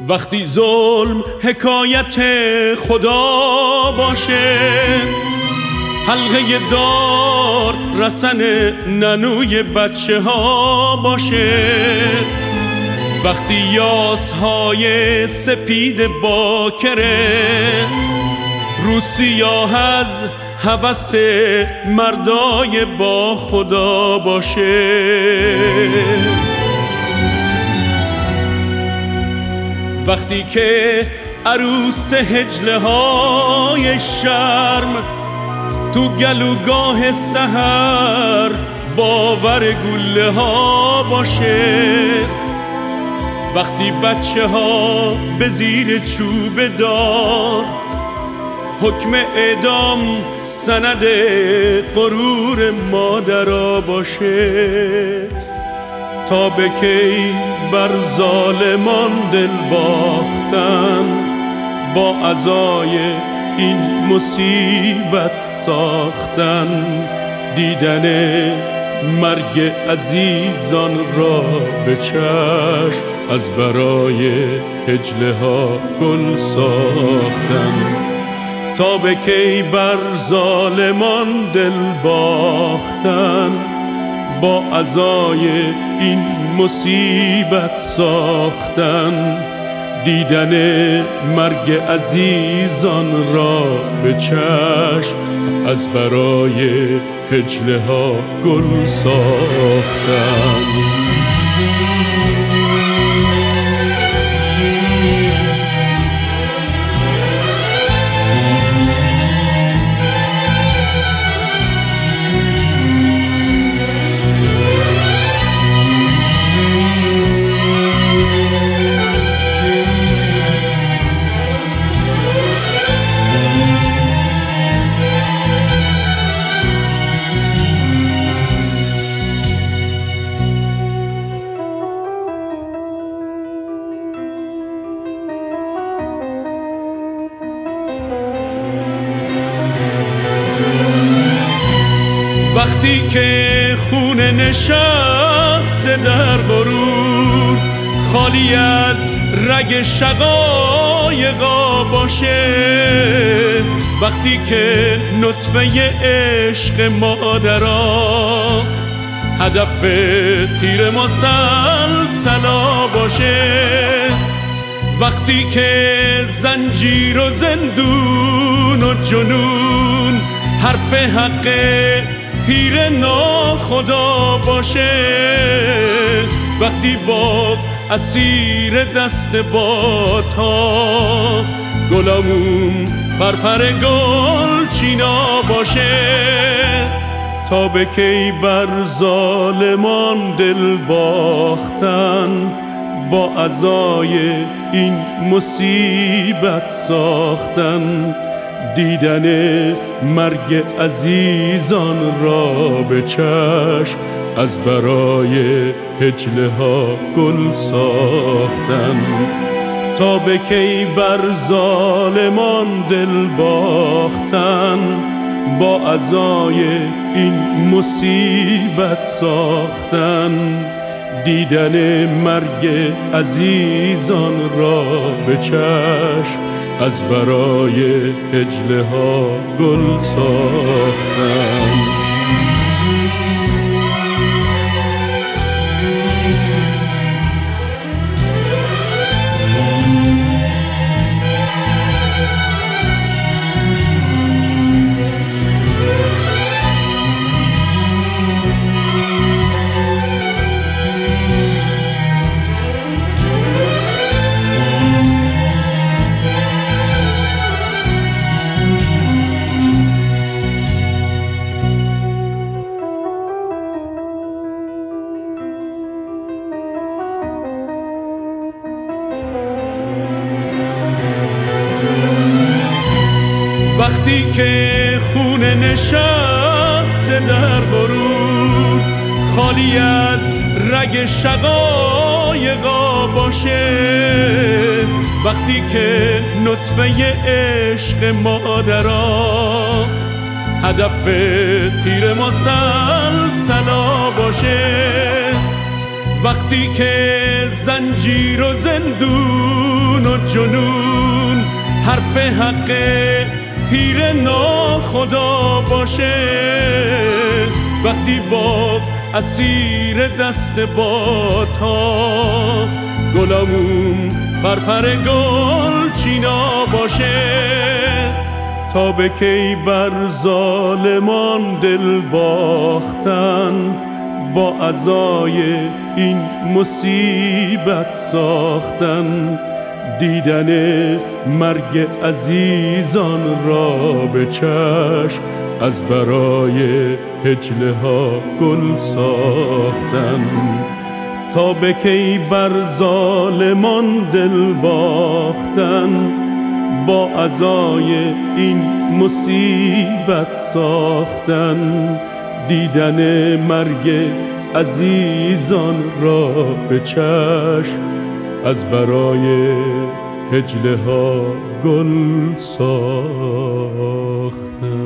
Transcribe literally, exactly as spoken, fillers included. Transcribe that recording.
وقتی ظلم حکایت خدا باشه، حلقه دار رسن ننوی بچه ها باشه، وقتی یاسهای سپید باکره رو سیاه از هوس مردای با خدا باشه، وقتی که عروس هجله های شرم تو گلوگاه سحر باور گله ها باشه، وقتی بچه ها به زیر چوب دار حکم اعدام سند غرور مادرها باشه، تا به کی بر ظالمان دل باختن با عزای این مصیبت ساختن، دیدن مرگ عزیزان را به چشم از برای هجله ها گل ساختن، تا به کی بر ظالمان دل باختن با عزای این مصیبت ساختن، دیدن مرگ عزیزان را به چشم از برای هجله ها گل ساختن. وقتی که خونه نشسته در غرور خالی از رگ شقایقا باشه، وقتی که نطفه عشق مادرها هدف تیر مسلسلا باشه، وقتی که زنجیر و زندون و جنون حرف حق پیر ناخدا باشه، وقتی باد اسیر دست بادها گلامون پرپر گل چینا باشه، تا به کی بر ظالمان دل باختن با عزای این مصیبت ساختن، دیدن مرگ عزیزان را به چشم از برای هجله ها گل ساختن، تا به کی بر ظالمان دل باختن با عزای این مصیبت ساختن، دیدن مرگ عزیزان را به چشم از برای هجله ها گل ساختن. وقتی که خونه نشسته در غرور خالی از رگ شقایقا باشه، وقتی که نطفه عشق مادرها هدف تیر مسلسلا باشه، وقتی که زنجیر و زندون و جنون حرف حق پیر ناخدا باشه، وقتی باغ اسیر دست بادها، گلامون پرپر گل چینا باشه، تا به کی بر ظالمان دل باختن، با عزای این مصیبت ساختن، دیدن مرگ عزیزان را به چشم، از برای هجله ها گل ساختن. تا به کی بر ظالمان دل باختن، با عزای این مصیبت ساختن، دیدن مرگ عزیزان را به چشم، از برای هجله ها گل ساختن.